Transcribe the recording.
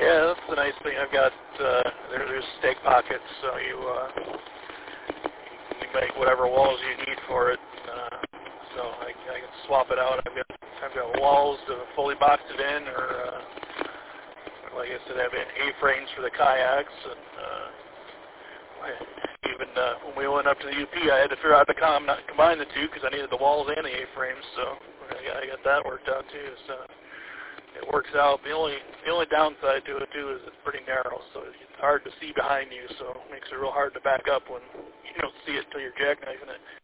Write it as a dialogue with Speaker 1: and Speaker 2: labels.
Speaker 1: Yeah, that's the nice thing. I've got there's stake pockets, so you make whatever walls you need for it. So I can swap it out. I've got walls to fully box it in, or like I said, I have A-frames for the kayaks, and even when we went up to the UP, I had to figure out how to combine the two because I needed the walls and the A-frames. So I got that worked out too. So it works out. The only downside to it too is it's pretty narrow, so it's hard to see behind you. So it makes it real hard to back up when you don't see it until you're jackknifing it.